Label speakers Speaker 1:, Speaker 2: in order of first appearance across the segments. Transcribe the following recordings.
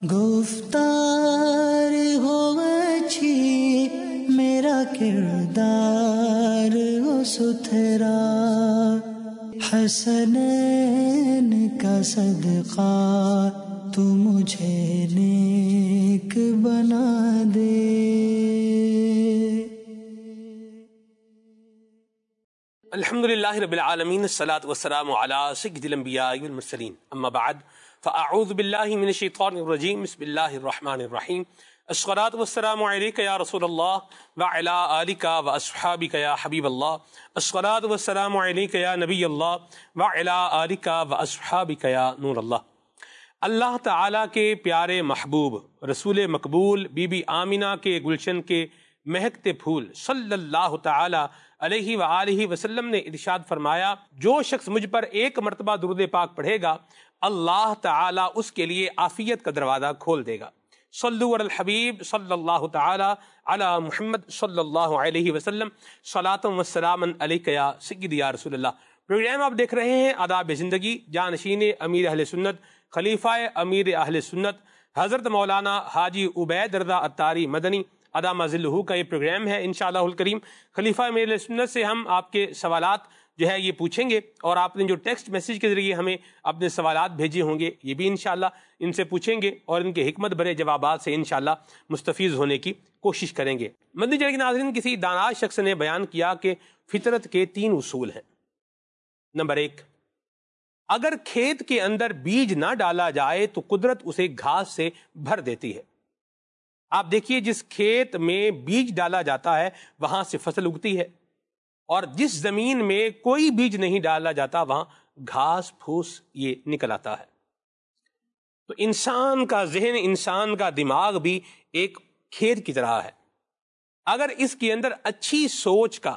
Speaker 1: گفتار ہو اچھی میرا کردار ہو ستھرا، حسنین کا صدقہ تو مجھے نیک بنا دے۔
Speaker 2: الحمدللہ رب العالمین، الصلاۃ والسلام علی سید الانبیاء والمرسلین، اما بعد فاعوذ باللہ من الشیطان الرجیم، بسم اللہ الرحمن الرحیم۔ الصلاۃ والسلام علیک یا رسول اللہ وعلی آلک واصحابک یا حبیب اللہ، الصلاۃ والسلام علیک یا نبی اللہ وعلی آلک واصحابک یا نور اللہ۔ اللہ تعالیٰ کے پیارے محبوب رسول مقبول بی بی آمنہ کے گلشن کے مہکتے پھول صلی اللہ تعالی علیہ وآلہ وسلم نے ارشاد فرمایا، جو شخص مجھ پر ایک مرتبہ درود پاک پڑھے گا اللہ تعالیٰ اس کے لیے عافیت کا دروازہ کھول دے گا۔ صلو علی الحبیب صلی اللہ تعالی علی محمد صلی اللہ علیہ وسلم، صلاۃ و سلام علیک یا سیدی یا رسول اللہ۔ پروگرام آپ دیکھ رہے ہیں آداب زندگی، جانشین امیر اہل سنت، خلیفہ امیر اہل سنت حضرت مولانا حاجی عبید رضا عطاری مدنی ادامہ ظلہ کا یہ پروگرام ہے انشاءاللہ الکریم۔ خلیفہ امیر اہل سنت سے ہم آپ کے سوالات جو ہے یہ پوچھیں گے، اور آپ نے جو ٹیکسٹ میسیج کے ذریعے ہمیں اپنے سوالات بھیجے ہوں گے یہ بھی انشاءاللہ ان سے پوچھیں گے، اور ان کے حکمت بھرے جوابات سے انشاءاللہ مستفیض ہونے کی کوشش کریں گے۔ مدنی چینل کے ناظرین، کسی دانا شخص نے بیان کیا کہ فطرت کے 3 اصول ہیں۔ نمبر 1، اگر کھیت کے اندر بیج نہ ڈالا جائے تو قدرت اسے گھاس سے بھر دیتی ہے۔ آپ دیکھیے، جس کھیت میں بیج ڈالا جاتا ہے وہاں سے فصل اگتی ہے، اور جس زمین میں کوئی بیج نہیں ڈالا جاتا وہاں گھاس پھوس یہ نکل آتا ہے۔ تو انسان کا ذہن، انسان کا دماغ بھی ایک کھیت کی طرح ہے۔ اگر اس کے اندر اچھی سوچ کا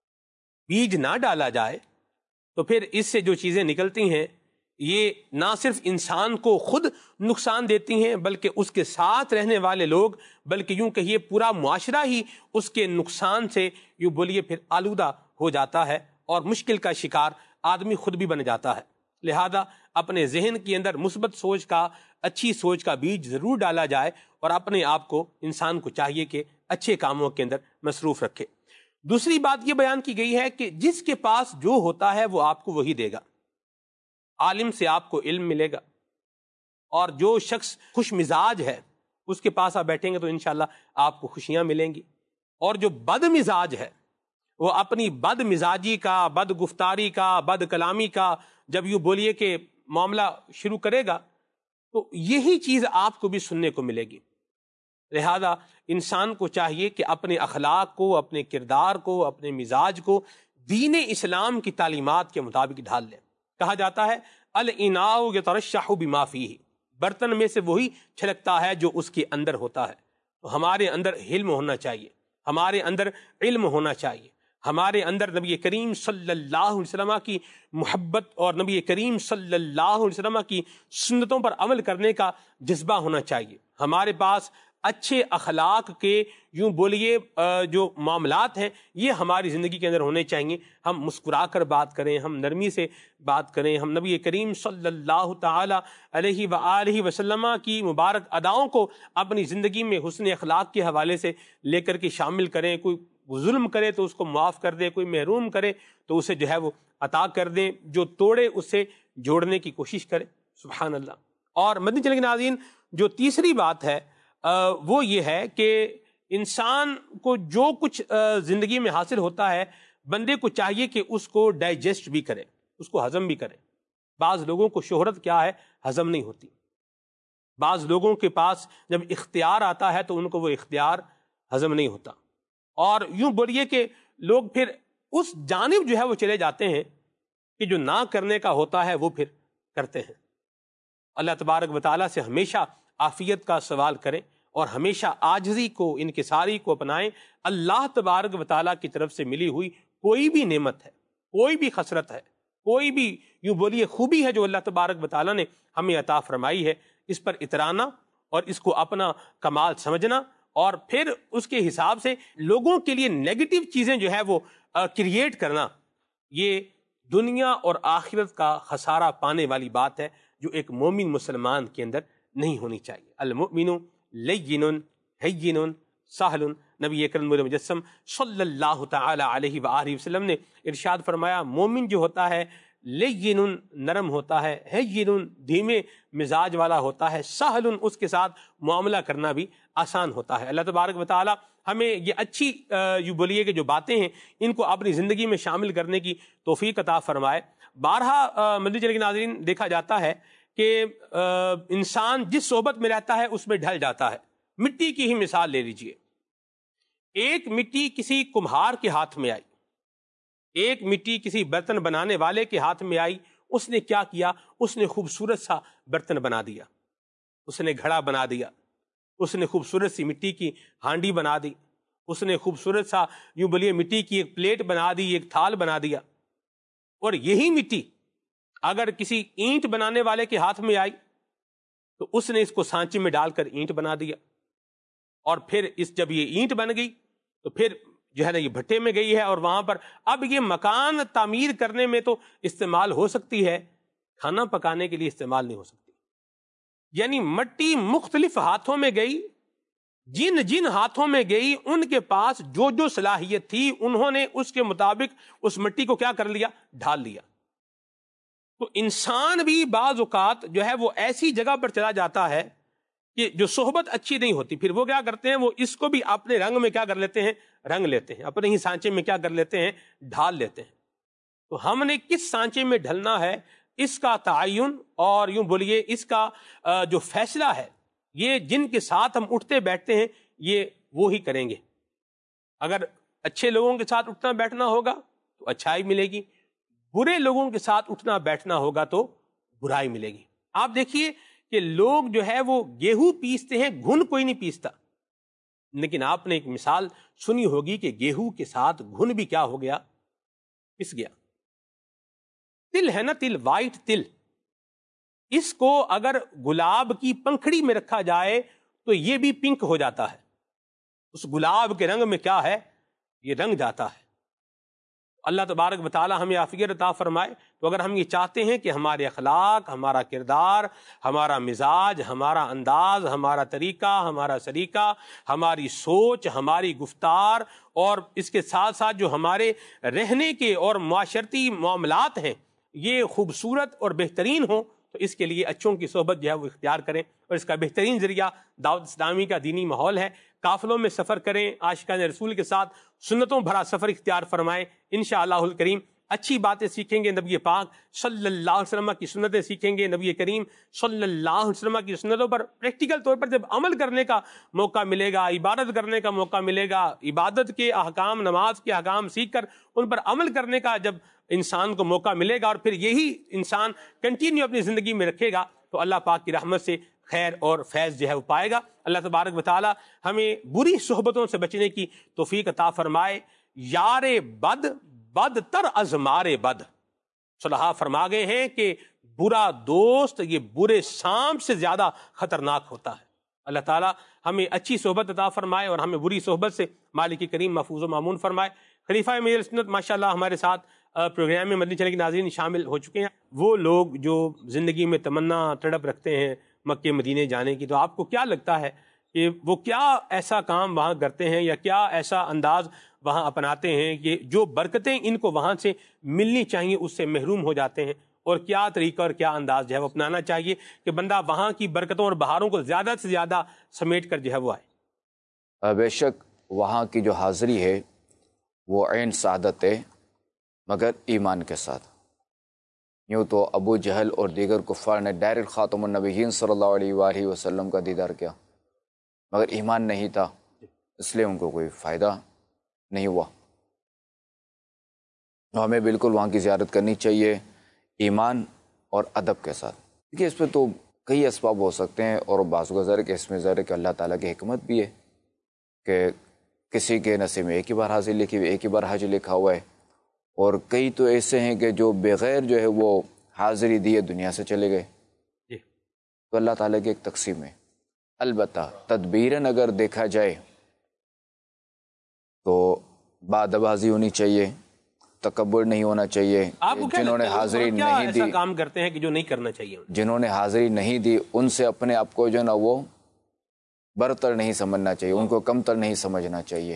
Speaker 2: بیج نہ ڈالا جائے تو پھر اس سے جو چیزیں نکلتی ہیں یہ نہ صرف انسان کو خود نقصان دیتی ہیں بلکہ اس کے ساتھ رہنے والے لوگ، بلکہ یوں کہیے پورا معاشرہ ہی اس کے نقصان سے یوں بولیے پھر آلودہ ہو جاتا ہے، اور مشکل کا شکار آدمی خود بھی بن جاتا ہے۔ لہذا اپنے ذہن کے اندر مثبت سوچ کا، اچھی سوچ کا بیج ضرور ڈالا جائے، اور اپنے آپ کو، انسان کو چاہیے کہ اچھے کاموں کے اندر مصروف رکھے۔ دوسری بات یہ بیان کی گئی ہے کہ جس کے پاس جو ہوتا ہے وہ آپ کو وہی دے گا۔ عالم سے آپ کو علم ملے گا، اور جو شخص خوش مزاج ہے اس کے پاس آپ بیٹھیں گے تو انشاءاللہ آپ کو خوشیاں ملیں گی، اور جو بد مزاج ہے وہ اپنی بد مزاجی کا، بد گفتاری کا، بد کلامی کا جب یوں بولیے کہ معاملہ شروع کرے گا تو یہی چیز آپ کو بھی سننے کو ملے گی۔ لہذا انسان کو چاہیے کہ اپنے اخلاق کو، اپنے کردار کو، اپنے مزاج کو دین اسلام کی تعلیمات کے مطابق ڈھال لے۔ کہا جاتا ہے الاناء یترشح بما فیہ، برتن میں سے وہی چھلکتا ہے جو اس کے اندر ہوتا ہے۔ تو ہمارے اندر حلم ہونا چاہیے، ہمارے اندر علم ہونا چاہیے، ہمارے اندر نبی کریم صلی اللہ علیہ وسلم کی محبت اور نبی کریم صلی اللہ علیہ وسلم کی سنتوں پر عمل کرنے کا جذبہ ہونا چاہیے۔ ہمارے پاس اچھے اخلاق کے یوں بولیے جو معاملات ہیں یہ ہماری زندگی کے اندر ہونے چاہیے۔ ہم مسکرا کر بات کریں، ہم نرمی سے بات کریں، ہم نبی کریم صلی اللہ تعالی علیہ وآلہ وسلم کی مبارک اداؤں کو اپنی زندگی میں حسن اخلاق کے حوالے سے لے کر کے شامل کریں۔ کوئی ظلم کرے تو اس کو معاف کر دیں، کوئی محروم کرے تو اسے جو ہے وہ عطا کر دیں، جو توڑے اسے جوڑنے کی کوشش کریں۔ سبحان اللہ۔ اور مدنی چینل کے ناظرین، جو تیسری بات ہے وہ یہ ہے کہ انسان کو جو کچھ زندگی میں حاصل ہوتا ہے بندے کو چاہیے کہ اس کو ڈائجسٹ بھی کرے، اس کو ہضم بھی کرے۔ بعض لوگوں کو شہرت کیا ہے ہضم نہیں ہوتی، بعض لوگوں کے پاس جب اختیار آتا ہے تو ان کو وہ اختیار ہضم نہیں ہوتا، اور یوں بولیے کہ لوگ پھر اس جانب جو ہے وہ چلے جاتے ہیں کہ جو نہ کرنے کا ہوتا ہے وہ پھر کرتے ہیں۔ اللہ تبارک و تعالیٰ سے ہمیشہ عافیت کا سوال کریں، اور ہمیشہ عاجزی کو، انکساری کو اپنائیں۔ اللہ تبارک و تعالیٰ کی طرف سے ملی ہوئی کوئی بھی نعمت ہے، کوئی بھی خسرت ہے، کوئی بھی یوں بولیے خوبی ہے جو اللہ تبارک و تعالیٰ نے ہمیں عطا فرمائی ہے، اس پر اترانا اور اس کو اپنا کمال سمجھنا، اور پھر اس کے حساب سے لوگوں کے لیے نیگیٹو چیزیں جو ہے وہ کریٹ کرنا، یہ دنیا اور آخرت کا خسارہ پانے والی بات ہے جو ایک مومن مسلمان کے اندر نہیں ہونی چاہیے۔ المؤمن لین ہین سہل، نبی اکرم مجسم صلی اللہ تعالی علیہ وآلہ وسلم نے ارشاد فرمایا مومن جو ہوتا ہے لین نرم ہوتا ہے، ہین دھیمے مزاج والا ہوتا ہے، سہل اس کے ساتھ معاملہ کرنا بھی آسان ہوتا ہے۔ اللہ تبارک و تعالی ہمیں یہ اچھی یوں بولیے کہ جو باتیں ہیں ان کو اپنی زندگی میں شامل کرنے کی توفیق عطا فرمائے۔ بارہا مدنی چینل کے ناظرین دیکھا جاتا ہے کہ انسان جس صحبت میں رہتا ہے اس میں ڈھل جاتا ہے۔ مٹی کی ہی مثال لے لیجئے، ایک مٹی کسی کمہار کے ہاتھ میں آئی، ایک مٹی کسی برتن بنانے والے کے ہاتھ میں آئی، اس نے کیا کیا؟ اس نے خوبصورت سا برتن بنا دیا، اس نے گھڑا بنا دیا، اس نے خوبصورت سی مٹی کی ہانڈی بنا دی، اس نے خوبصورت سا یوں بولیے مٹی کی ایک پلیٹ بنا دی، ایک تھال بنا دیا۔ اور یہی مٹی اگر کسی اینٹ بنانے والے کے ہاتھ میں آئی تو اس نے اس کو سانچے میں ڈال کر اینٹ بنا دیا، اور پھر جب یہ اینٹ بن گئی تو پھر جو ہے نا یہ بھٹے میں گئی ہے، اور وہاں پر اب یہ مکان تعمیر کرنے میں تو استعمال ہو سکتی ہے، کھانا پکانے کے لیے استعمال نہیں ہو سکتی۔ یعنی مٹی مختلف ہاتھوں میں گئی، جن جن ہاتھوں میں گئی ان کے پاس جو جو صلاحیت تھی انہوں نے اس کے مطابق اس مٹی کو کیا کر لیا؟ ڈھال لیا۔ تو انسان بھی بعض اوقات جو ہے وہ ایسی جگہ پر چلا جاتا ہے کہ جو صحبت اچھی نہیں ہوتی، پھر وہ کیا کرتے ہیں؟ وہ اس کو بھی اپنے رنگ میں کیا کر لیتے ہیں؟ رنگ لیتے ہیں، اپنے ہی سانچے میں کیا کر لیتے ہیں؟ ڈھال لیتے ہیں۔ تو ہم نے کس سانچے میں ڈھلنا ہے اس کا تعین اور یوں بولیے اس کا جو فیصلہ ہے یہ جن کے ساتھ ہم اٹھتے بیٹھتے ہیں یہ وہی کریں گے۔ اگر اچھے لوگوں کے ساتھ اٹھنا بیٹھنا ہوگا تو اچھائی ملے گی، برے لوگوں کے ساتھ اٹھنا بیٹھنا ہوگا تو برائی ملے گی۔ آپ دیکھیے کہ لوگ جو ہے وہ گیہوں پیستے ہیں، گھن کوئی نہیں پیستا، لیکن آپ نے ایک مثال سنی ہوگی کہ گیہوں کے ساتھ گھن بھی کیا ہو گیا؟ پس گیا۔ تل ہے نا، تل، وائٹ تل، اس کو اگر گلاب کی پنکھڑی میں رکھا جائے تو یہ بھی پنک ہو جاتا ہے، اس گلاب کے رنگ میں کیا ہے؟ یہ رنگ جاتا ہے۔ اللہ تبارک و تعالی ہمیں عافیت عطا فرمائے۔ تو اگر ہم یہ چاہتے ہیں کہ ہمارے اخلاق، ہمارا کردار، ہمارا مزاج، ہمارا انداز، ہمارا طریقہ، ہمارا سلیقہ، ہماری سوچ، ہماری گفتار اور اس کے ساتھ ساتھ جو ہمارے رہنے کے اور معاشرتی معاملات ہیں یہ خوبصورت اور بہترین ہوں تو اس کے لیے اچھوں کی صحبت جو ہے وہ اختیار کریں، اور اس کا بہترین ذریعہ دعوت اسلامی کا دینی ماحول ہے۔ قافلوں میں سفر کریں، عاشقان رسول کے ساتھ سنتوں بھرا سفر اختیار فرمائیں، انشاءاللہ الکریم اچھی باتیں سیکھیں گے، نبی پاک صلی اللہ علیہ وسلم کی سنتیں سیکھیں گے، نبی کریم صلی اللہ علیہ وسلم کی سنتوں پر پریکٹیکل طور پر جب عمل کرنے کا موقع ملے گا، عبادت کرنے کا موقع ملے گا، عبادت کے احکام، نماز کے احکام سیکھ کر ان پر عمل کرنے کا جب انسان کو موقع ملے گا اور پھر یہی انسان کنٹینیو اپنی زندگی میں رکھے گا تو اللہ پاک کی رحمت سے خیر اور فیض جو ہے وہ پائے گا۔ اللہ تبارک و تعالی ہمیں بری صحبتوں سے بچنے کی توفیق عطا فرمائے۔ یار بد بد تر از مار بد، صلحاء فرما گئے ہیں کہ برا دوست یہ برے سانپ سے زیادہ خطرناک ہوتا ہے۔ اللہ تعالی ہمیں اچھی صحبت عطا فرمائے اور ہمیں بری صحبت سے مالک کریم محفوظ و مامون فرمائے۔ خلیفہ میرے سنت ماشاءاللہ ہمارے ساتھ پروگرام میں مدنی چینل کے ناظرین شامل ہو چکے ہیں۔ وہ لوگ جو زندگی میں تمنا تڑپ رکھتے ہیں مکے مدینے جانے کی، تو آپ کو کیا لگتا ہے کہ وہ کیا ایسا کام وہاں کرتے ہیں یا کیا ایسا انداز وہاں اپناتے ہیں کہ جو برکتیں ان کو وہاں سے ملنی چاہیے اس سے محروم ہو جاتے ہیں، اور کیا طریقہ اور کیا انداز جو ہے وہ اپنانا چاہیے کہ بندہ وہاں کی برکتوں اور بہاروں کو زیادہ سے زیادہ سمیٹ کر جو ہے وہ آئے؟
Speaker 3: بے شک وہاں کی جو حاضری ہے وہ عین سعادت ہے، مگر ایمان کے ساتھ۔ یوں تو ابو جہل اور دیگر کفار نے ڈائریکٹ خاتم النبیین صلی اللہ علیہ وآلہ وسلم کا دیدار کیا، مگر ایمان نہیں تھا، اس لیے ان کو کوئی فائدہ نہیں ہوا۔ ہمیں بالکل وہاں کی زیارت کرنی چاہیے ایمان اور ادب کے ساتھ۔ دیکھیے اس پہ تو کئی اسباب ہو سکتے ہیں، اور بعض گزر کہ اس میں ظاہر ہے کہ اللہ تعالیٰ کی حکمت بھی ہے کہ کسی کے نصیب میں ایک ہی بار حاضر لکھی ہوئی، ایک ہی بار حج لکھا ہوا ہے، اور کئی تو ایسے ہیں کہ جو بغیر جو ہے وہ حاضری دیے دنیا سے چلے گئے۔ تو اللہ تعالیٰ کی ایک تقسیم ہے۔ البتہ تدبیراً اگر دیکھا جائے تو بادبازی ہونی چاہیے، تکبر نہیں ہونا چاہیے. جنہوں نے حاضری نہیں دی,
Speaker 2: کام کرتے ہیں کہ جو نہیں کرنا چاہیے,
Speaker 3: جنہوں نے حاضری نہیں دی ان سے اپنے آپ کو جو ہے نا وہ برتر نہیں سمجھنا چاہیے, ان کو کم تر نہیں سمجھنا چاہیے.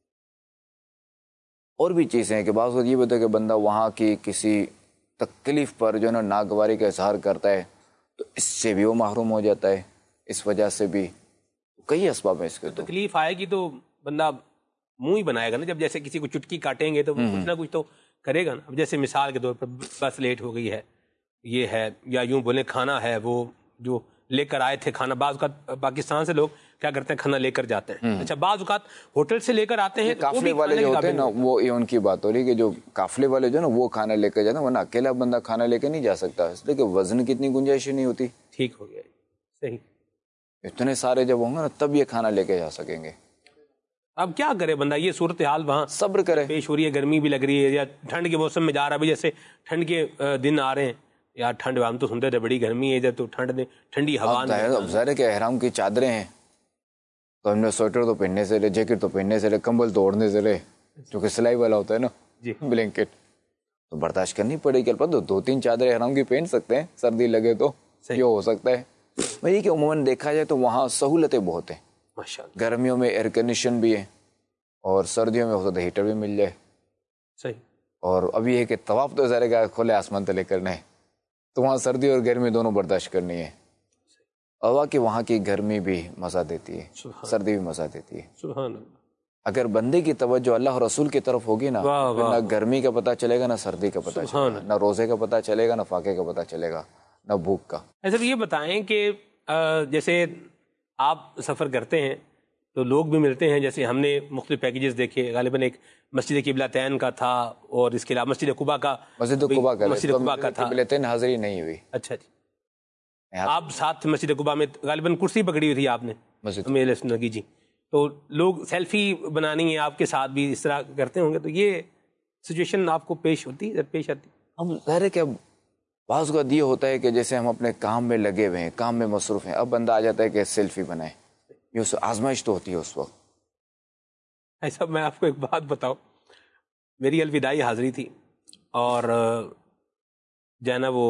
Speaker 3: اور بھی چیزیں ہیں کہ بعض وقت یہ بھی ہوتا ہے کہ بندہ وہاں کی کسی تکلیف پر جو ہے نا ناگواری کا اظہار کرتا ہے تو اس سے بھی وہ محروم ہو جاتا ہے. اس وجہ سے بھی کئی اسباب ہیں اس کے.
Speaker 2: تکلیف آئے گی تو بندہ منہ ہی بنائے گا نا, جب جیسے کسی کو چٹکی کاٹیں گے تو کچھ نہ کچھ تو کرے گا نا. اب جیسے مثال کے طور پر بس لیٹ ہو گئی ہے, یہ ہے, یا یوں بولیں کھانا ہے وہ جو لے کر آئے تھے کھانا, بعض اوقات پاکستان سے لوگ کیا کرتے ہیں کھانا لے کر جاتے ہیں, اچھا بعض اوقات ہوٹل سے لے کر آتے ہیں.
Speaker 3: قافلے والے جو ہوتے ہیں نا وہ یہ ان کی بات ہو رہی ہے کہ جو قافلے والے جو نا وہ کھانا لے کر جاتے ہیں, ورنہ اکیلا بندہ کھانا لے کے نہیں جا سکتا, اس لیے کہ وزن کی اتنی گنجائش نہیں ہوتی.
Speaker 2: ٹھیک ہو گیا, صحیح.
Speaker 3: اتنے سارے جب ہوں گے نا تب یہ کھانا لے کے جا سکیں گے.
Speaker 2: اب کیا کرے بندہ, یہ صورتحال وہاں
Speaker 3: صبر کرے,
Speaker 2: پیش ہو رہی ہے, گرمی بھی لگ رہی ہے, یا ٹھنڈ کے موسم میں جا رہا ہے, جیسے ٹھنڈ کے دن آ رہے ہیں یار, ٹھنڈ ہم تو سنتے تھے بڑی گرمی ہے ادھر, تو ٹھنڈی ہوا.
Speaker 3: اب ظاہر ہے کہ احرام کی چادریں ہیں تو ہم نے سویٹر تو پہننے سے رہے, جیکٹ تو پہننے سے رہے, کمبل تو اوڑھنے سے رہے, کیونکہ سلائی والا ہوتا ہے نا بلینکٹ, تو برداشت کرنی پڑے گی. البتہ 2-3 چادریں احرام کی پہن سکتے ہیں, سردی لگے تو یہ ہو سکتا ہے. وہی کہ عموماً دیکھا جائے تو وہاں سہولتیں بہت ہیں. گرمیوں میں ایئر کنڈیشن بھی ہے اور سردیوں میں ہو سکتا ہے ہیٹر بھی مل جائے.
Speaker 2: صحیح.
Speaker 3: اور اب یہ ہے کہ طواف تو ظاہر ہے کھلے آسمان تلے کرنا ہے, تو وہاں سردی اور گرمی دونوں برداشت کرنی ہے. اور کہ وہاں کی گرمی بھی مزہ دیتی ہے, سردی بھی مزہ دیتی ہے.
Speaker 2: سبحان اللہ.
Speaker 3: اگر بندے کی توجہ اللہ اور رسول کی طرف ہوگی نا, نہ گرمی کا پتہ چلے گا, نہ سردی کا پتہ چلے گا, نہ روزے کا پتہ چلے گا, نہ فاقے کا پتہ چلے گا, نہ بھوک کا.
Speaker 2: ایسا یہ بتائیں کہ جیسے آپ سفر کرتے ہیں تو لوگ بھی ملتے ہیں, جیسے ہم نے مختلف پیکیجز دیکھے, غالباً ایک مسجد قبلتین کا تھا اور اس کے علاوہ مسجد قباء کا تھا.
Speaker 3: قبلتین حاضری نہیں ہوئی.
Speaker 2: اچھا جی, آپ ساتھ مسجد قباء میں غالباً کرسی پکڑی ہوئی تھی آپ نے مسجد جی, تو لوگ سیلفی بنانی ہے آپ کے ساتھ بھی اس طرح کرتے ہوں گے, تو یہ سچویشن آپ کو پیش آتی ہے؟
Speaker 3: اب ظاہر ہے کہ اب بعض کا یہ ہوتا ہے کہ جیسے ہم اپنے کام میں لگے ہوئے ہیں, کام میں مصروف ہیں, اب بندہ آ جاتا ہے کہ سیلفی بنائے, یہ اس آزمائش تو ہوتی ہے اس وقت.
Speaker 2: ایسا میں آپ کو ایک بات بتاؤں, میری الوداعی حاضری تھی اور جو ہے نا وہ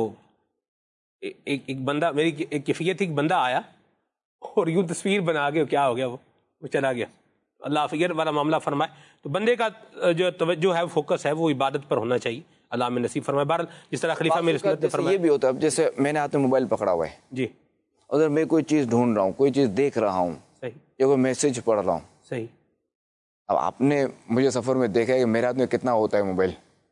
Speaker 2: ایک بندہ, میری ایک کیفیت تھی, ایک بندہ آیا اور یوں تصویر بنا کے کیا ہو گیا وہ چلا گیا. اللہ فکر والا معاملہ فرمائے. تو بندے کا جو توجہ ہے, فوکس ہے, وہ عبادت پر ہونا چاہیے. اللہ میں نصیب فرمائے. بہرحال جس طرح خلیفہ میرے سنت نے فرمایا,
Speaker 3: یہ بھی ہوتا ہے. اب جیسے میں نے ہاتھ میں موبائل پکڑا ہوا ہے
Speaker 2: جی,
Speaker 3: اگر میں کوئی چیز ڈھونڈ رہا ہوں, کوئی چیز دیکھ رہا ہوں,
Speaker 2: صحیح,
Speaker 3: یا کوئی میسج پڑھ رہا ہوں,
Speaker 2: صحیح.
Speaker 3: اب آپ نے مجھے سفر میں دیکھا ہے کہ میرے ہاتھ میں کتنا ہوتا ہے موبائل,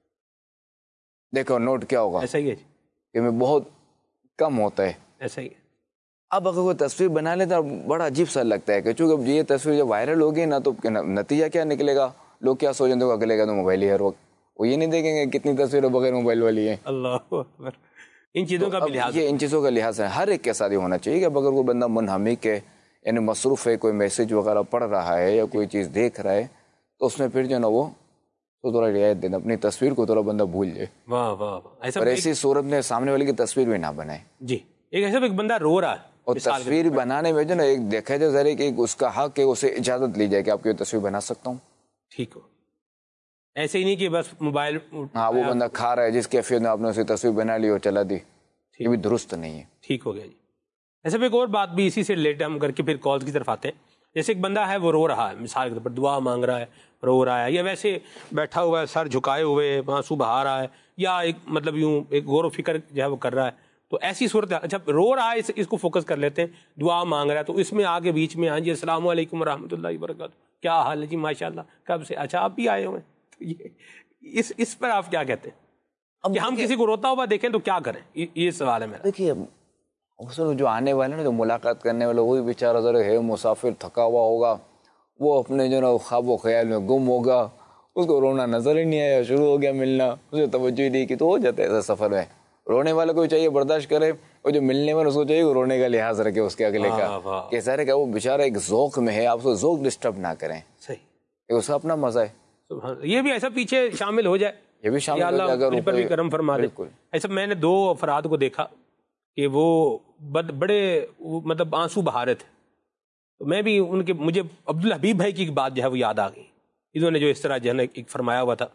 Speaker 3: دیکھو نوٹ کیا ہوگا,
Speaker 2: ایسا ہی ہے
Speaker 3: کہ میں بہت کم ہوتا ہے.
Speaker 2: ایسا ہی ہے.
Speaker 3: اب اگر کوئی تصویر بنا لیتا ہے بڑا عجیب سا لگتا ہے, کہ چونکہ یہ تصویر جب وائرل ہوگی نا تو نتیجہ کیا نکلے گا, لوگ کیا سوچیں گے, اگلے کا تو موبائل ہی ہر وقت, وہ یہ نہیں دیکھیں گے کتنی تصویریں بغیر موبائل والی ہیں.
Speaker 2: اللہ اکبر. ان چیزوں کا بھی لحاظ,
Speaker 3: یہ ان چیزوں کا لحاظ ہے. ہر ایک کے ساتھ ہونا چاہیے کہ اگر کوئی بندہ منہمک ہے, یعنی مصروف ہے, کوئی میسج وغیرہ پڑھ رہا ہے یا کوئی چیز دیکھ رہا ہے, تو اس میں پھر جو ہے نا وہ تو تھوڑا رعایت دینا, اپنی تصویر کو تھوڑا بندہ بھول جائے.
Speaker 2: واہ واہ.
Speaker 3: اور ایسی صورت میں سامنے والے کی تصویر بھی نہ بنائے.
Speaker 2: جی, ایک بندہ رو رہا ہے,
Speaker 3: اور تصویر بنانے میں جو نا ایک دیکھا جائے ذرا کہ اس کا حق ہے, اسے اجازت لی جائے کہ آپ کی تصویر بنا سکتا ہوں. ٹھیک
Speaker 2: ہو, ایسے ہی نہیں کہ بس موبائل,
Speaker 3: ہاں وہ بندہ کھا رہا ہے جس کیفیت میں آپ نے اسے تصویر بنا لی اور چلا دی, یہ بھی درست نہیں ہے.
Speaker 2: ٹھیک ہو گیا جی. ایسے بھی ایک اور بات بھی اسی سے ریلیٹ ہم کر کے پھر کالز کی طرف آتے ہیں. جیسے ایک بندہ ہے وہ رو رہا ہے, مثال کے طور پر دعا مانگ رہا ہے, رو رہا ہے, یا ویسے بیٹھا ہوا ہے سر جھکائے ہوئے آنسو بہا رہا ہے, یا ایک مطلب یوں ایک غور و فکر جو ہے وہ کر رہا ہے, تو ایسی صورت, اچھا رو رہا ہے, اس کو فوکس کر لیتے ہیں, دعا مانگ رہا ہے, تو اس میں آگے بیچ میں, ہاں جی السلام علیکم ورحمۃ اللہ وبرکاتہ, کیا حال ہے جی, ماشاء اللہ, کب سے, اچھا آپ بھی آئے ہوئے ہیں, تو اس پر آپ کیا کہتے ہیں؟ اب ہم کسی کو روتا ہوا دیکھیں تو کیا کریں, یہ سوال ہے میرا.
Speaker 3: دیکھیے جو آنے والے نا, جو ملاقات کرنے والے, وہی بیچارہ ذرا ہے مسافر, تھکا ہوا ہوگا, وہ اپنے جو نا خواب و خیال میں گم ہوگا, اس کو رونا نظر ہی نہیں آیا, شروع ہو گیا ملنا, اسے توجہ ہی نہیں کی, تو ہو جاتا ہے ایسا سفر میں. رونے والے کو چاہیے برداشت کرے, اور جو ملنے والے اس کو چاہیے رونے کا لحاظ رکھے اس کے اگلے کا, کہ سارے کا وہ بیچارہ ایک ذوق میں ہے, آپ اس کو ذوق ڈسٹرب نہ کریں. صحیح, اس کا اپنا مزہ ہے.
Speaker 2: یہ بھی ایسا پیچھے شامل ہو جائے,
Speaker 3: یہ بھی شامل ہو جائے, اگر
Speaker 2: پر بھی کرم فرما دے. ایسا میں نے 2 افراد کو دیکھا کہ وہ بڑے مطلب آنسو بہا رہے تھے, تو میں بھی مجھے عبدالحبیب بھائی کی ایک بات جو ہے وہ یاد آ گئی. انہوں نے جو اس طرح جو ہے نا ایک فرمایا ہوا تھا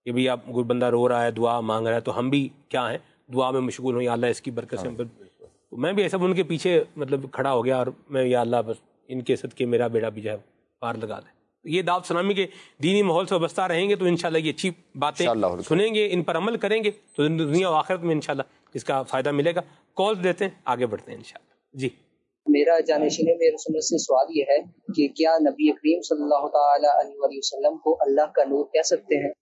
Speaker 2: کہ بھئی آپ کوئی بندہ رو رہا ہے دعا مانگ رہا ہے تو ہم بھی کیا ہیں دعا میں مشغول ہوں، یا اللہ اس کی برکت سے تو میں بھی ایسا ان کے پیچھے مطلب کھڑا ہو گیا اور میں یا اللہ بس ان کے صدقے میرا بیڑا بھی جائے پار لگا دے. یہ دعوت اسلامی کے دینی ماحول سے وابستہ رہیں گے تو انشاءاللہ یہ اچھی باتیں سنیں گے، ان پر عمل کریں گے تو دنیا و آخرت میں انشاءاللہ اس کا فائدہ ملے گا. کال دیتے ہیں، آگے بڑھتے ہیں انشاءاللہ. جی
Speaker 4: میرا جانشین میرے سنت سے سوال یہ ہے کہ کیا نبی کریم صلی اللہ تعالی علیہ وآلہ وسلم کو اللہ کا نور کہہ سکتے ہیں؟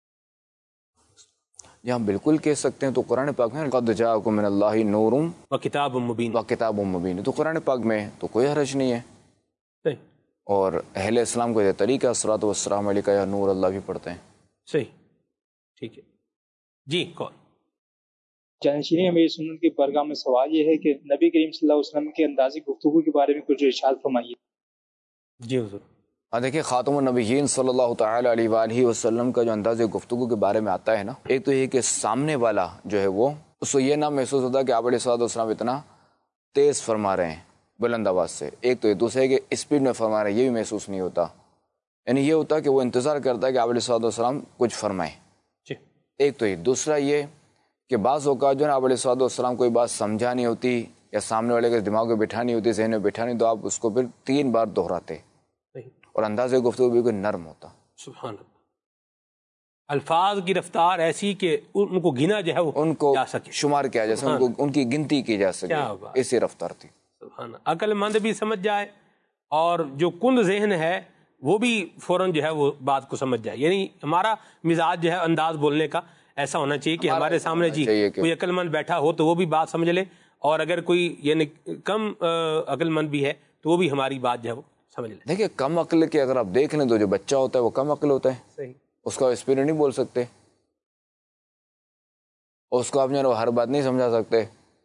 Speaker 3: جی ہم بالکل کہہ سکتے ہیں. تو قرآن پاک میں قد جاءکم من اللہ نور
Speaker 2: وکتاب مبین،
Speaker 3: وکتاب مبین، تو قرآن پاک میں تو کوئی حرج نہیں ہے.
Speaker 2: صحیح.
Speaker 3: اور اہل اسلام کو یہ طریقہ صراط والسلام علیکہ یا نور اللہ بھی پڑھتے ہیں.
Speaker 2: صحیح، ٹھیک ہے. جی کون؟
Speaker 5: جانشین میری سنت کی برگاہ میں سوال یہ ہے کہ نبی کریم صلی اللہ علیہ وسلم کے انداز گفتگو کے بارے میں کچھ ارشاد فرمائیے.
Speaker 2: جی حضور.
Speaker 3: دیکھیں خاتم النبیین صلی اللہ تعالی علیہ وآلہ وسلم کا جو انداز گفتگو کے بارے میں آتا ہے نا، ایک تو یہ کہ سامنے والا جو ہے وہ اس کو یہ نہ محسوس ہوتا کہ آپ علیہ الصلوۃ والسلام اتنا تیز فرما رہے ہیں بلند آواز سے. ایک تو یہ دوسرا ہے کہ اسپیڈ میں فرما رہے ہیں، یہ بھی محسوس نہیں ہوتا. یعنی یہ ہوتا کہ وہ انتظار کرتا ہے کہ آپ علیہ الصلوۃ والسلام کچھ فرمائیں. ایک تو یہ دوسرا یہ کہ بعض اوقات جو ہے نا آپ علیہ الصلوۃ والسلام کوئی بات سمجھا نہیں ہوتی یا سامنے والے کے دماغ میں بٹھانی ہوتی، ذہن میں بٹھانی، تو آپ اس کو پھر 3 بار دہراتے اور انداز گفتگو بالکل نرم ہوتا.
Speaker 2: سبحان اللہ. الفاظ کی رفتار ایسی کہ ان کو گنا جو ہے وہ
Speaker 3: ان کو
Speaker 2: جا سکے،
Speaker 3: شمار کیا جیسے ان کی گنتی کی جا سکے، ایسی رفتار تھی.
Speaker 2: سبحان اللہ. عقل مند بھی سمجھ جائے اور جو کند ذہن ہے وہ بھی فوراً جو ہے وہ بات کو سمجھ جائے. یعنی ہمارا مزاج جو ہے انداز بولنے کا ایسا ہونا چاہیے کہ ہمارے سامنے جی کوئی عقل مند بیٹھا ہو تو وہ بھی بات سمجھ لے، اور اگر کوئی یعنی کم عقل مند بھی ہے تو وہ بھی ہماری بات جو ہے وہ سمجھ لے.
Speaker 3: دیکھیں کم عقل کے اگر آپ دیکھ لیں تو جو بچہ ہوتا ہے وہ کم عقل ہوتا ہے.
Speaker 2: صحیح.
Speaker 3: اس کا اسپیڈ نہیں بول سکتے، اور اس کو آپ جو ہے نا ہر بات نہیں سمجھا سکتے.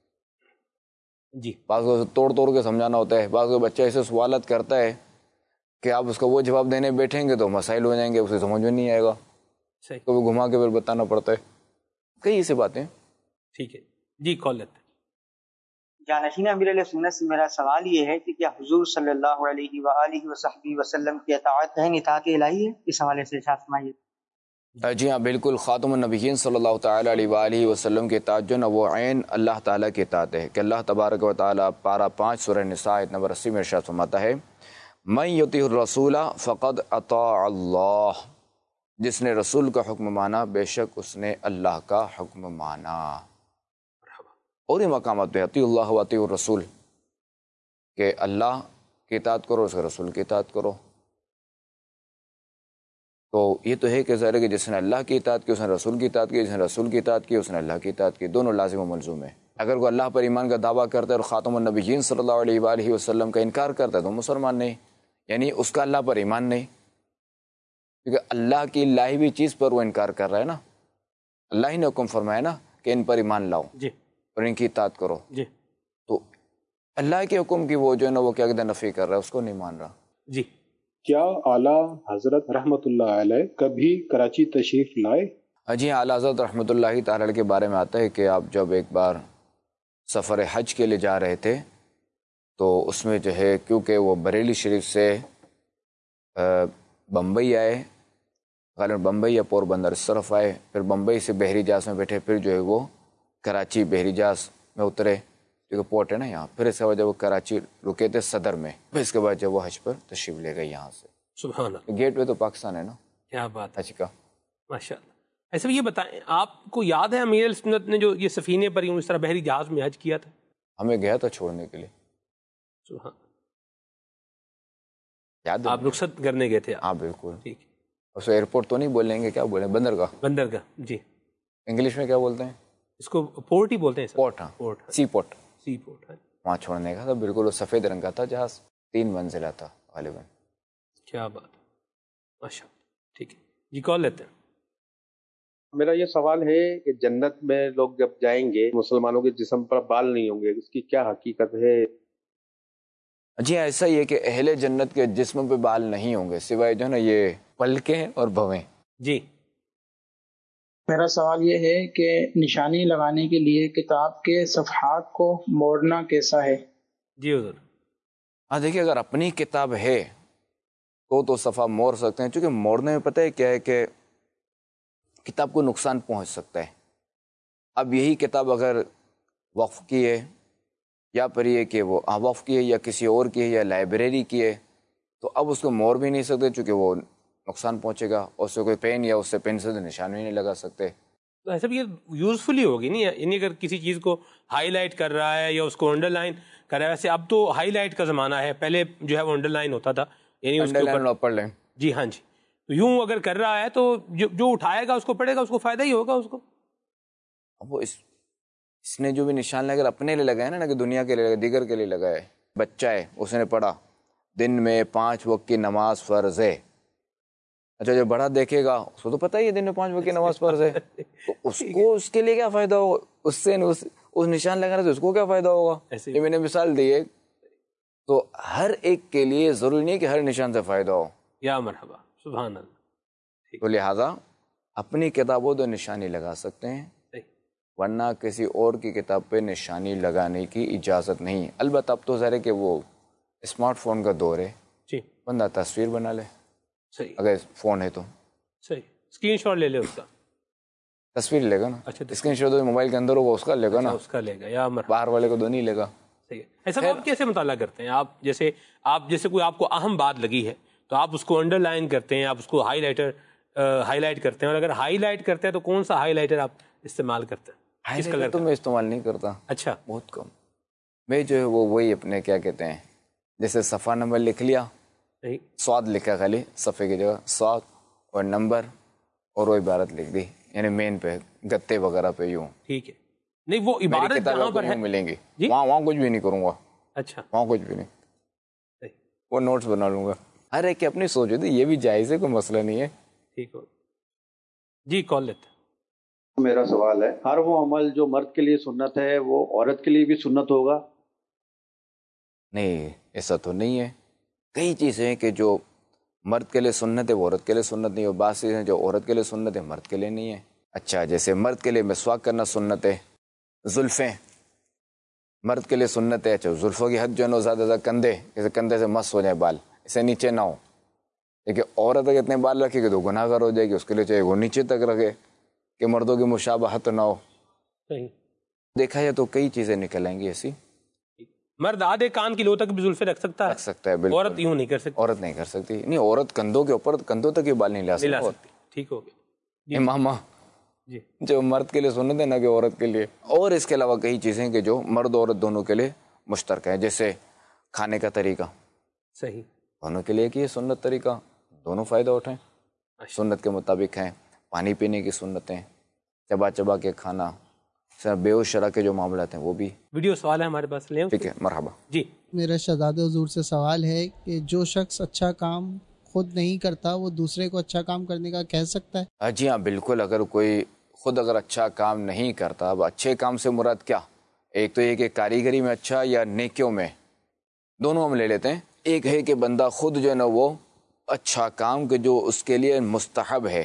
Speaker 2: جی
Speaker 3: بعض کو توڑ توڑ کے سمجھانا ہوتا ہے. بعض کو بچہ ایسے سوالات کرتا ہے کہ آپ اس کو وہ جواب دینے بیٹھیں گے تو مسائل ہو جائیں گے، اسے سمجھ میں نہیں آئے گا.
Speaker 2: صحیح.
Speaker 3: تو وہ گھما کے پھر بتانا پڑتا ہے. کئی ایسی باتیں.
Speaker 2: ٹھیک ہے. جی کال لیتے.
Speaker 6: جانشین امیر علیہ سنت سے میرا سوال یہ ہے کہ کیا حضور صلی اللہ علیہ وآلہ وصحبہ وسلم کی اطاعت ہے اطاعت الہی ہے؟ اس حوالے سے ارشاد فرمائیے.
Speaker 3: جی ہاں بالکل. خاتم النبیین صلی اللہ تعالی علیہ وآلہ وسلم کی اطاعت جو نا وہ عین اللہ تعالیٰ کی اطاعت ہے کہ اللہ تبارک و تعالیٰ پارہ 5 سورہ نساء آیت نمبر 80 میں ارشاد فرماتا ہے من یطیع الرسول فقد اطاع اللہ، جس نے رسول کا حکم مانا بے شک اس نے اللہ کا حکم مانا. اور یہ مقامات پہ اطیع اللہ و اطیع الرسول کہ اللہ کی اطاعت کرو، اس کے رسول کی اطاعت کرو. تو یہ تو ہے کہ ظاہر ہے کہ جس نے اللہ کی اطاعت کی اس نے رسول کی اطاعت کی، جس نے رسول کی اطاعت کی اس نے اللہ کی اطاعت کی. دونوں لازم و ملزوم ہے. اگر کوئی اللہ پر ایمان کا دعویٰ کرتا ہے اور خاتم النبیین صلی اللہ علیہ وآلہ وسلم کا انکار کرتا ہے تو مسلمان نہیں، یعنی اس کا اللہ پر ایمان نہیں، کیونکہ اللہ کی لائی ہوئی چیز پر وہ انکار کر رہا ہے نا. اللہ ہی نے حکم فرمایا نا کہ ان پر ایمان لاؤ
Speaker 2: جی
Speaker 3: اور ان کی اطاعت کرو.
Speaker 2: جی
Speaker 3: تو اللہ کے حکم کی وہ جو ہے نا وہ کیا کہتے ہیں نفی کر رہا ہے، اس کو نہیں مان رہا.
Speaker 2: جی
Speaker 5: کیا اعلیٰ حضرت رحمۃ اللہ علیہ کبھی کراچی تشریف لائے؟
Speaker 3: جی اعلیٰ حضرت رحمۃ اللہ تعالی علیہ کے بارے میں آتا ہے کہ آپ جب ایک بار سفر حج کے لیے جا رہے تھے تو اس میں جو ہے کیونکہ وہ بریلی شریف سے بمبئی آئے، غالباً بمبئی یا پور بندر اس طرف آئے، پھر بمبئی سے بحری جہاز میں بیٹھے، پھر جو ہے وہ کراچی بحری جہاز میں اترے کیونکہ پورٹ ہے نا یہاں. پھر اس کے بعد جب وہ کراچی رکے تھے صدر میں، پھر اس کے بعد جب وہ حج پر تشریف لے گئے یہاں سے.
Speaker 2: سبحان اللہ.
Speaker 3: گیٹ وے تو پاکستان ہے نا.
Speaker 2: کیا بات ہے
Speaker 3: حج کا.
Speaker 2: ماشاء اللہ. ایسے بھی یہ بتائیں آپ کو یاد ہے امیر علیہ سنت نے جو یہ سفینے پر یوں اس طرح بحری جہاز میں حج کیا تھا؟
Speaker 3: ہمیں گیا تھا چھوڑنے کے لیے.
Speaker 2: سبحان.
Speaker 3: یاد
Speaker 2: آپ رخصت کرنے گئے تھے؟
Speaker 3: ہاں بالکل.
Speaker 2: ٹھیک.
Speaker 3: اس کو ایئرپورٹ تو نہیں بولیں گے، کیا بولیں، بندرگاہ.
Speaker 2: بندرگاہ. جی
Speaker 3: انگلش میں کیا بولتے ہیں؟
Speaker 2: اس کو پورٹ ہی بولتے ہیں.
Speaker 3: پورٹ. ہاں
Speaker 2: port.
Speaker 3: Sea port.
Speaker 2: Sea port ہے.
Speaker 3: وہاں چھوڑنے کا تھا. بالکل وہ سفید رنگ کا تھا جہاز، 3 منزلہ تھا غالباً.
Speaker 2: کیا بات ہے ماشاء اللہ. ٹھیک ہے جی کال لیتے ہیں.
Speaker 7: میرا یہ سوال ہے کہ جنت میں لوگ جب جائیں گے مسلمانوں کے جسم پر بال نہیں ہوں گے، اس کی کیا حقیقت ہے؟
Speaker 3: جی ایسا ہی ہے کہ اہل جنت کے جسم پہ بال نہیں ہوں گے سوائے جو ہے نا یہ پلکیں اور بھویں.
Speaker 2: جی
Speaker 8: میرا سوال یہ ہے کہ نشانی لگانے کے لیے کتاب کے صفحات کو موڑنا کیسا ہے؟
Speaker 2: جی حضور.
Speaker 3: ہاں دیکھیے اگر اپنی کتاب ہے تو صفحہ موڑ سکتے ہیں، چونکہ موڑنے میں پتہ ہے کیا ہے کہ کتاب کو نقصان پہنچ سکتا ہے. اب یہی کتاب اگر وقف کی ہے یا پر یہ کہ وہ وقف کی ہے یا کسی اور کی ہے یا لائبریری کی ہے تو اب اس کو موڑ بھی نہیں سکتے چونکہ وہ نقصان پہنچے گا اور اس سے کوئی پین یا اس سے پینسل سے نشان بھی نہیں لگا سکتے.
Speaker 2: تو ایسا بھی یہ یوزفل ہی ہوگی نہیں، یعنی اگر کسی چیز کو ہائی لائٹ کر رہا ہے یا اس کو انڈر لائن کر رہا ہے. ویسے اب تو ہائی لائٹ کا زمانہ ہے، پہلے جو ہے وہ انڈر لائن ہوتا تھا، یعنی اس کے اوپر
Speaker 3: اپر لائن.
Speaker 2: جی ہاں جی. تو یوں اگر کر رہا ہے تو جو اٹھائے گا اس کو پڑھے گا، اس کو فائدہ ہی ہوگا اس کو.
Speaker 3: وہ اس نے جو بھی نشان اگر اپنے لیے لگائے نا کہ دنیا کے لیے دیگر کے لیے لگائے. بچہ ہے اس نے پڑھا دن میں 5 وقت کی نماز فرض ہے. اچھا جو بڑا دیکھے گا اس کو تو پتہ ہی ہے دن میں 5 وقت کی نماز فرض ہے، تو اس کو اس کے لیے کیا فائدہ ہوگا؟ اس سے اس نشان لگانے سے اس کو کیا فائدہ ہوگا؟ یہ میں نے مثال دی ہے. تو ہر ایک کے لیے ضروری نہیں کہ ہر نشان سے فائدہ ہو.
Speaker 2: یا مرحبا، سبحان اللہ.
Speaker 3: تو لہٰذا اپنی کتابوں تو نشانی لگا سکتے ہیں، ورنہ کسی اور کی کتاب پہ نشانی لگانے کی اجازت نہیں. البتہ اب تو ظاہر ہے کہ وہ اسمارٹ فون کا دور ہے، بندہ تصویر بنا لے.
Speaker 2: صحیح،
Speaker 3: اگر فون ہے تو
Speaker 2: صحیح اسکرین شاٹ لے لے، اس کا
Speaker 3: تصویر لے گا نا.
Speaker 2: اچھا
Speaker 3: اسکرین شاٹ تو موبائل کے اندر ہوگا، اس کا لے گا نا،
Speaker 2: اس کا لے گا. یا مرحبا،
Speaker 3: باہر والے کو تو نہیں لے گا.
Speaker 2: صحیح. ایسا آپ کیسے مطالعہ کرتے ہیں؟ آپ جیسے کوئی آپ کو اہم بات لگی ہے تو آپ اس کو انڈر لائن کرتے ہیں، آپ اس کو ہائی لائٹ کرتے ہیں، اور اگر ہائی لائٹ کرتے ہیں تو کون سا ہائی لائٹر آپ استعمال کرتے ہیں؟
Speaker 3: کس کلر تو میں استعمال نہیں کرتا.
Speaker 2: اچھا،
Speaker 3: بہت کم. میں جو ہے وہی اپنے کیا کہتے ہیں، جیسے صفحہ نمبر لکھ لیا، سواد لکھا خالی صفحے کی جگہ سواد اور نمبر اور وہ عبارت لکھ دی، یعنی مین پہ گتے وغیرہ پہ یوں.
Speaker 2: ٹھیک ہے. نہیں وہ عبارت جہاں پر ہے
Speaker 3: ملیں گی وہاں کچھ بھی نہیں کروں گا.
Speaker 2: اچھا،
Speaker 3: وہاں کچھ بھی نہیں، وہ نوٹس بنا لوں گا. ہر ایک کی اپنی سوچ ہوتی ہے، یہ بھی جائز ہے، کوئی مسئلہ نہیں ہے.
Speaker 2: ٹھیک ہو جی. کال لیتے.
Speaker 7: میرا سوال ہے، ہر وہ عمل جو مرد کے لیے سنت ہے وہ عورت کے لیے بھی سنت ہوگا؟
Speaker 3: نہیں، ایسا تو نہیں ہے. کئی چیزیں ہیں کہ جو مرد کے لیے سنت ہے وہ عورت کے لیے سنت نہیں ہے، اور بعض چیزیں جو عورت کے لیے سنت ہے مرد کے لیے نہیں ہے. اچھا جیسے مرد کے لیے مسواک کرنا سنت ہے، زلفیں مرد کے لیے سنت ہے. اچھا زلفوں کی حد جو ہے نا زیادہ زیادہ کندھے سے مس ہو جائے، بال اسے نیچے نہ ہو. لیکن عورت اگر اتنے بال رکھے گی تو گناہ گار ہو جائے گی. اس کے لیے چاہیے وہ نیچے تک رکھے کہ مردوں کی مشابہت نہ ہو.
Speaker 2: صحیح.
Speaker 3: دیکھا جائے تو کئی چیزیں نکل آئیں گی ایسی.
Speaker 2: مرد آدھے کان کی لو تک بھی زلفیں رکھ سکتا
Speaker 3: ہے بالکل.
Speaker 2: عورت یوں نہیں کر سکتی.
Speaker 3: عورت نہیں کر سکتی. نہیں، عورت کندھوں کے اوپر کندھوں تک ہی بال نہیں لا سکتی.
Speaker 2: ٹھیک ہو گیا.
Speaker 3: ماما
Speaker 2: جی
Speaker 3: جو مرد کے لیے سنت ہے نہ کہ عورت کے لیے. اور اس کے علاوہ کئی چیزیں کہ جو مرد عورت دونوں کے لیے مشترک ہیں، جیسے کھانے کا طریقہ.
Speaker 2: صحیح.
Speaker 3: دونوں کے لیے کہ یہ سنت طریقہ، دونوں فائدہ اٹھائیں، سنت کے مطابق ہیں. پانی پینے کی سنتیں، چبا چبا کے کھانا، بے ہوش شرح کے جو معاملات ہیں وہ بھی.
Speaker 2: ویڈیو سوال ہے ہمارے پاس، لیں.
Speaker 3: ٹھیک ہے، مرحبا.
Speaker 2: جی
Speaker 1: میرا شہزاد حضور سے سوال ہے کہ جو شخص اچھا کام خود نہیں کرتا وہ دوسرے کو اچھا کام کرنے کا کہہ سکتا ہے؟
Speaker 3: جی ہاں بالکل. اگر کوئی خود اگر اچھا کام نہیں کرتا، اب اچھے کام سے مراد کیا؟ ایک تو یہ کہ کاریگری میں اچھا یا نیکیوں میں، دونوں ہم لے لیتے ہیں. ایک ہے کہ بندہ خود جو ہے نا وہ اچھا کام کہ جو اس کے لیے مستحب ہے،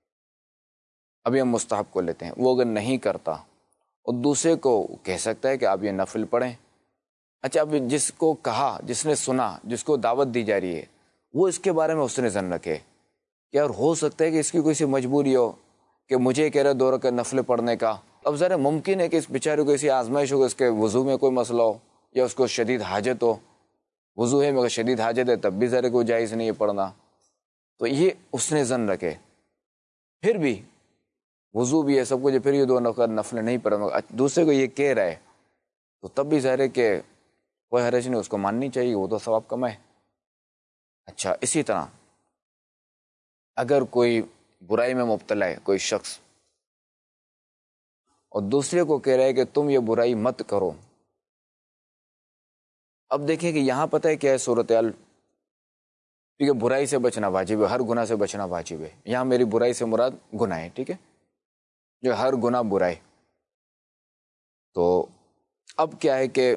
Speaker 3: ابھی ہم مستحب کو لیتے ہیں، وہ اگر نہیں کرتا اور دوسرے کو کہہ سکتا ہے کہ آپ یہ نفل پڑھیں. اچھا اب جس کو کہا، جس نے سنا، جس کو دعوت دی جا رہی ہے، وہ اس کے بارے میں حسن ظن رکھے کہ یار ہو سکتا ہے کہ اس کی کوئی سی مجبوری ہو کہ مجھے کہہ رہا 2 رکعت نفل پڑھنے کا. اب ذرا ممکن ہے کہ اس بیچارے کو ایسی آزمائش ہو، اس کے وضو میں کوئی مسئلہ ہو یا اس کو شدید حاجت ہو. وضو ہے مگر شدید حاجت ہے تب بھی ذرا کوئی جائز نہیں ہے پڑھنا. تو یہ حسن ظن رکھے. پھر بھی وضو بھی ہے سب کچھ، پھر یہ 2 رکعت نفل نہیں پڑھنا، دوسرے کو یہ کہہ رہا ہے تو تب بھی ظاہر ہے کہ کوئی حرج نہیں، اس کو ماننی چاہیے، وہ تو ثواب کمائے. اچھا اسی طرح اگر کوئی برائی میں مبتلا ہے کوئی شخص اور دوسرے کو کہہ رہا ہے کہ تم یہ برائی مت کرو. اب دیکھیں کہ یہاں پتہ ہے کیا ہے صورتحال، کیونکہ برائی سے بچنا واجب ہے، ہر گناہ سے بچنا واجب ہے. یہاں میری برائی سے مراد گناہ ہے، ٹھیک ہے، جو ہر گناہ برائی. تو اب کیا ہے کہ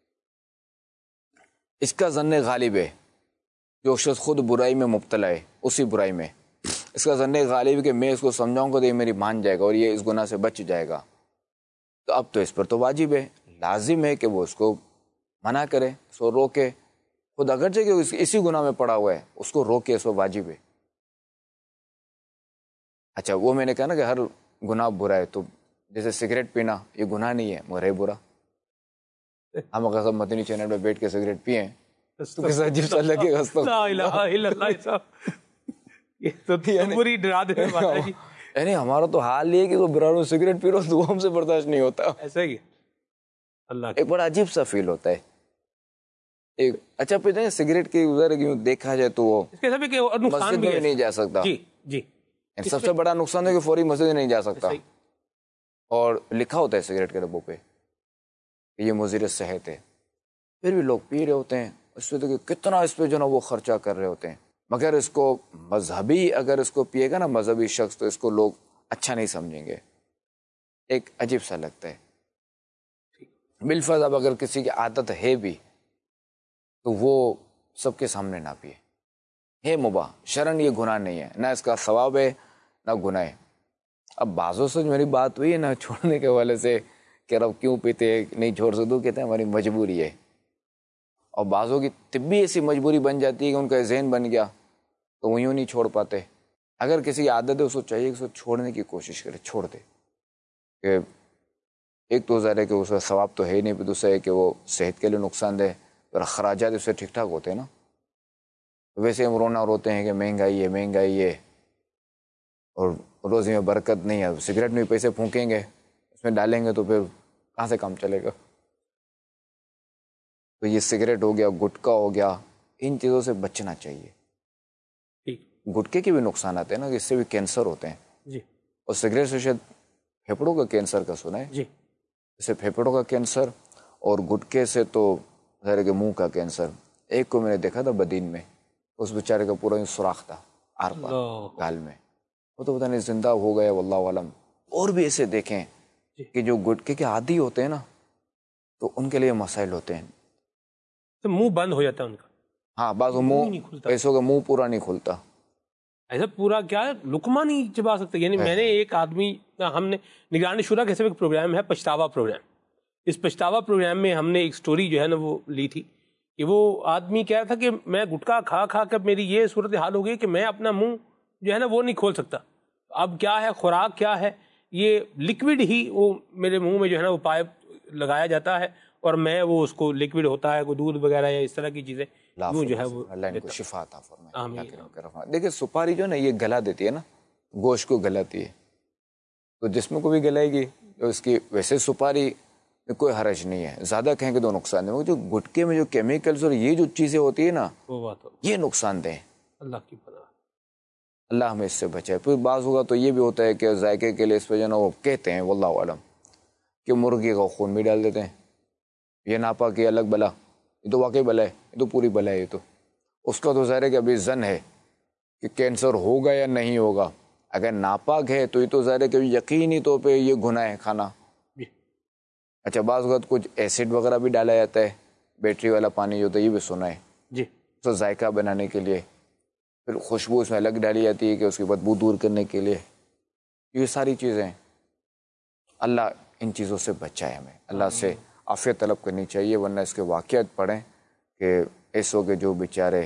Speaker 3: اس کا ظن غالب ہے، جو شخص خود برائی میں مبتلا ہے اسی برائی میں اس کا ظن غالب ہے کہ میں اس کو سمجھاؤں گا تو یہ میری مان جائے گا اور یہ اس گناہ سے بچ جائے گا. تو اب تو اس پر تو واجب ہے، لازم ہے کہ وہ اس کو منع کرے، اس کو روکے. خود اگرچہ کہ اسی گناہ میں پڑا ہوا ہے اس کو روکے، اس کو واجب ہے. اچھا وہ میں نے کہا نا کہ ہر گناہ برا ہے، تو جیسے سگریٹ پینا یہ گناہ نہیں ہے مگر ہے برا. ہم اگر سب مدنی چینل پہ بیٹھ کے سگریٹ پئیں تو کیسا عجیب سا لگے گا.
Speaker 2: لا الہ الا اللہ صاحب، یہ تو بری ڈرا دے والا ہے.
Speaker 3: یعنی ہمارا تو حال یہ ہے کہ وہ براروں سگریٹ پی رہا تو وہ ہم سے برداشت نہیں ہوتا.
Speaker 2: ایسا ہی اللہ
Speaker 3: ایک بڑا عجیب سا فیل ہوتا ہے. ایک اچھا پہ جائیں سگریٹ کی ادھر دیکھا جائے تو وہ مسجد میں نہیں جا سکتا.
Speaker 2: جی جی
Speaker 3: سب سے بڑا نقصان ہے کہ فوری مسجد میں نہیں جا سکتا. اور لکھا ہوتا ہے سگریٹ کے ڈبوں پہ کہ یہ مضر صحت ہے، پھر بھی لوگ پی رہے ہوتے ہیں. اس پہ تو کتنا اس پہ جو نا وہ خرچہ کر رہے ہوتے ہیں. مگر اس کو مذہبی اگر اس کو پیے گا نا مذہبی شخص تو اس کو لوگ اچھا نہیں سمجھیں گے. ایک عجیب سا لگتا ہے. بالفرض اب اگر کسی کی عادت ہے بھی تو وہ سب کے سامنے نہ پیے. ہے مباح شرعن یہ گناہ نہیں ہے، نہ اس کا ثواب ہے نہ گناہ ہے. اب بعضوں سے میری بات ہوئی ہے نا چھوڑنے کے حوالے سے کہ رب کیوں پیتے نہیں چھوڑ سکتے، کہتے ہیں ہماری مجبوری ہے. اور بعضوں کی طبی ایسی مجبوری بن جاتی ہے کہ ان کا ذہن بن گیا تو وہ یوں نہیں چھوڑ پاتے. اگر کسی کی عادت ہے اس کو چاہیے کہ اس کو چھوڑنے کی کوشش کرے، چھوڑ دے. کہ ایک تو ظاہر ہے کہ اس کا ثواب تو ہے ہی نہیں، پھر دوسرا ہے کہ وہ صحت کے لیے نقصان دہ اور اخراجات اس سے ٹھیک ٹھاک ہوتے ہیں نا. ویسے ہم رونا روتے ہیں کہ مہنگائی ہے مہنگائی ہے اور روزی میں برکت نہیں ہے. سگریٹ میں پیسے پھونکیں گے اس میں ڈالیں گے تو پھر کہاں سے کام چلے گا. تو یہ سگریٹ ہو گیا، گٹکا ہو گیا، ان چیزوں سے بچنا چاہیے. گٹکے کے بھی نقصانات ہیں نا کہ اس سے بھی کینسر ہوتے ہیں
Speaker 2: جی.
Speaker 3: اور سگریٹ سے شاید پھیپھڑوں کا کینسر کا سنا ہے
Speaker 2: جی.
Speaker 3: اس سے پھیپھڑوں کا کینسر اور گٹکے سے تو ظاہر کہ منہ کا کینسر. ایک کو میں نے دیکھا تھا بدین میں، اس بیچارے کا پورا سوراخ تھا آر پار گال میں، وہ تو پتہ نہیں زندہ ہو گیا واللہ عالم. اور بھی ایسے دیکھیں کہ جو گٹکے کے عادی ہوتے ہیں نا تو ان کے لیے مسائل ہوتے ہیں.
Speaker 2: تو منہ بند ہو جاتا ہے ان کا.
Speaker 3: ہاں بعض منہ ایسوں کا منہ پورا نہیں کھلتا.
Speaker 2: ایسا پورا کیا ہے لقمہ نہیں چبا سکتے. یعنی میں نے ایک آدمی، ہم نے نگران شورا کیسے ایک پروگرام ہے پچھتاوا پروگرام، اس پچھتاوا پروگرام میں ہم نے ایک سٹوری جو ہے نا وہ لی تھی کہ وہ آدمی کہہ رہا تھا کہ میں گٹکا کھا کھا کر میری یہ صورت حال ہو گئی کہ میں اپنا منہ جو ہے نا وہ نہیں کھول سکتا. اب کیا ہے خوراک کیا ہے، یہ لکوڈ ہی وہ میرے منہ میں جو ہے نا وہ پائپ لگایا جاتا ہے اور میں وہ اس کو لکوڈ ہوتا ہے کوئی دودھ وغیرہ یا اس طرح کی چیزیں وہ جو ہے وہ
Speaker 3: اللہ ان کو شفا عطا فرمائے. دیکھیں سپاری جو ہے نا یہ گلا دیتی ہے نا، گوشت کو گلاتی ہے تو جسم کو بھی گلائے گی. اس کی ویسے سپاری میں کوئی حرج نہیں ہے، زیادہ کہیں کہ تو نقصان دہ. جو گٹکے میں جو کیمیکلز اور یہ جو چیزیں ہوتی ہیں نا یہ نقصان دہ.
Speaker 2: اللہ کی پناہ،
Speaker 3: اللہ ہمیں اس سے بچائے. پھر بعض ہوگا تو یہ بھی ہوتا ہے کہ ذائقے کے لیے اس پہ جو نا وہ کہتے ہیں واللہ عالم کہ مرغی کا خون بھی ڈال دیتے ہیں. یہ ناپاک یہ الگ بلا، یہ تو واقعی بلا ہے، یہ تو پوری بلا ہے. یہ تو اس کا تو ظاہر ہے کہ ابھی زن ہے کہ کینسر ہوگا یا نہیں ہوگا. اگر ناپاک ہے تو یہ تو ظاہر ہے کہ یقینی طور پہ یہ گناہ ہے کھانا. اچھا بعض اوقات کچھ ایسڈ وغیرہ بھی ڈالا جاتا ہے، بیٹری والا پانی جو ہوتا ہے یہ بھی سنا ہے
Speaker 2: جی،
Speaker 3: تو ذائقہ بنانے کے لیے. پھر خوشبو اس میں الگ ڈالی جاتی ہے کہ اس کی بدبو دور کرنے کے لیے. یہ ساری چیزیں اللہ ان چیزوں سے بچائے. ہمیں اللہ سے عافیت طلب کرنی چاہیے، ورنہ اس کے واقعات پڑھیں کہ ایسوں کے جو بیچارے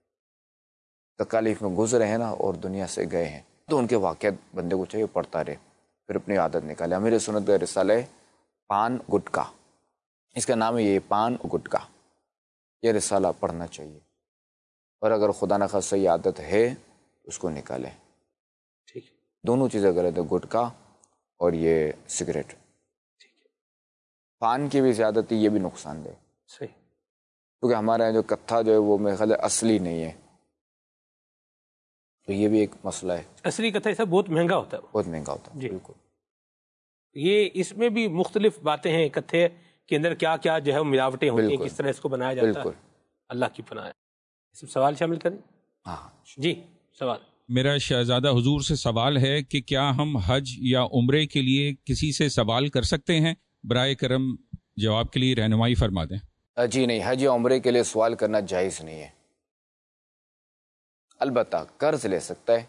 Speaker 3: تکالیف میں گزرے ہیں نا اور دنیا سے گئے ہیں تو ان کے واقعات بندے کو چاہیے پڑھتا رہے، پھر اپنی عادت نکالے. امیر سنت کا رسالہ ہے پان گٹکا، اس کا نام ہے یہ پان گٹکا. یہ رسالہ پڑھنا چاہیے اور اگر خدا نخواستہ یہ عادت ہے اس کو نکالیں.
Speaker 2: ٹھیک،
Speaker 3: دونوں چیزیں غلط ہے، گٹکا اور یہ سگریٹ. پان کی بھی زیادتی یہ بھی نقصان دہ،
Speaker 2: صحیح،
Speaker 3: کیونکہ ہمارے یہاں جو کتھا جو ہے وہ میرے خیال ہے اصلی نہیں ہے، تو یہ بھی ایک مسئلہ ہے.
Speaker 2: اصلی کتھا ایسا بہت مہنگا ہوتا ہے،
Speaker 3: بہت مہنگا ہوتا ہے.
Speaker 2: جی
Speaker 3: بالکل.
Speaker 2: یہ اس میں بھی مختلف باتیں ہیں کتھے کے اندر کیا کیا جو ہے ملاوٹیں ہوتی ہیں، کس طرح اس کو بنایا جاتا ہے. بالکل، اللہ کی پناہ ہے. سب سوال شامل کریں.
Speaker 3: ہاں
Speaker 2: جی سوال.
Speaker 9: میرا شہزادہ حضور سے سوال ہے کہ کیا ہم حج یا عمرے کے لیے کسی سے سوال کر سکتے ہیں؟ برائے کرم جواب کے لیے رہنمائی فرما دیں.
Speaker 3: جی نہیں، حج یا عمرے کے لیے سوال کرنا جائز نہیں ہے. البتہ قرض لے سکتا ہے.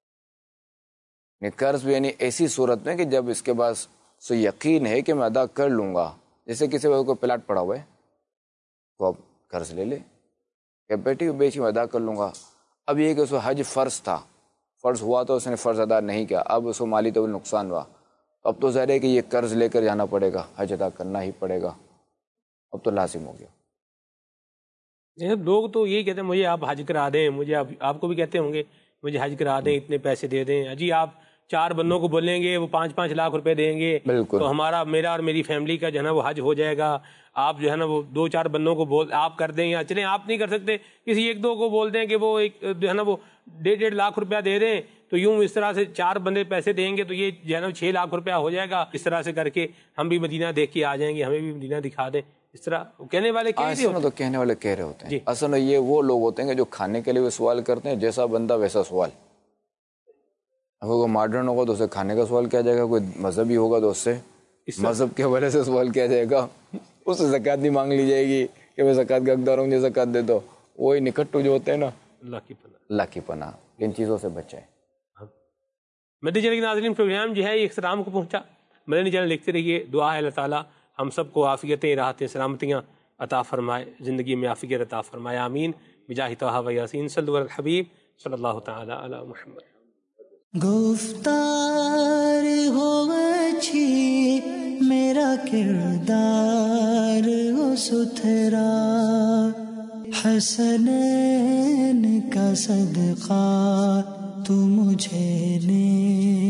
Speaker 3: قرض بھی یعنی ایسی صورت میں کہ جب اس کے پاس سو یقین ہے کہ میں ادا کر لوں گا. جیسے کسی وقت کو پلاٹ پڑا ہوا ہے تو اب قرض لے لے کہ بیٹی بیچ میں ادا کر لوں گا. اب یہ کہ اس کو حج فرض تھا فرض ہوا تو اس نے فرض ادا نہیں کیا، اب اس کو مالی طور پر نقصان ہوا، اب تو ظاہر ہے کہ یہ قرض لے کر جانا پڑے گا، حج ادا کرنا ہی پڑے گا، اب تو لازم ہو گیا۔
Speaker 2: لوگ تو یہی کہتے ہیں مجھے آپ حج کرا دیں، مجھے آپ کو بھی کہتے ہوں گے مجھے حج کرا دیں، اتنے پیسے دے دیں، جی آپ 4 بندوں کو بولیں گے وہ 5-5 لاکھ روپے دیں گے،
Speaker 3: بالکل،
Speaker 2: تو میرا اور میری فیملی کا جو ہے نا وہ حج ہو جائے گا۔ آپ جو ہے نا وہ 2-4 بندوں کو آپ کر دیں، یا چلیں آپ نہیں کر سکتے کسی 1-2 کو بول دیں کہ وہ ایک جو ہے نا وہ 1.5 لاکھ روپیہ دے دیں، تو یوں اس طرح سے 4 بندے پیسے دیں گے تو یہ جو ہے نا 6 لاکھ روپیہ ہو جائے گا۔ اس طرح سے کر کے ہم بھی مدینہ دیکھ کے آ جائیں گے، ہمیں بھی مدینہ دکھا دیں، اس طرح کہنے والے
Speaker 3: تو کہنے والے کہہ رہے ہوتے ہیں۔ اصل میں یہ وہ لوگ ہوتے ہیں کہ جو کھانے کے لیے بھی سوال کرتے ہیں، جیسا بندہ ویسا سوال۔ اگر کوئی ماڈرن ہوگا تو اسے کھانے کا سوال کیا جائے گا، کوئی مذہبی ہوگا تو اس سے مذہب کے حوالے سے سوال کیا جائے گا، اس سے زکوٰۃ نہیں مانگ لی جائے گی کہ میں زکوٰۃ کا حقدار ہوں، مجھے زکوٰۃ دے دو۔ وہی نکٹو جو ہوتے ہیں نا، اللہ کی پناہ، ان چیزوں سے بچائیں۔
Speaker 2: مدنی چینل کے ناظرین، پروگرام جو ہے یہ اختتام کو پہنچا۔ مدنی چینل لکھتے رہیے، دعا ہے اللہ تعالیٰ ہم سب کو عافیتیں، راحتیں، سلامتیاں عطا فرمائے، زندگی میں عافیت عطا فرمائے، آمین بجاہ طہ و یاسین صلی اللہ علیہ الحبیب صلی اللہ تعالی علی محمد۔
Speaker 10: گفتار ہو اچھی میرا کردار ہو ستھرا، حسنین کا صدقہ تو مجھے نے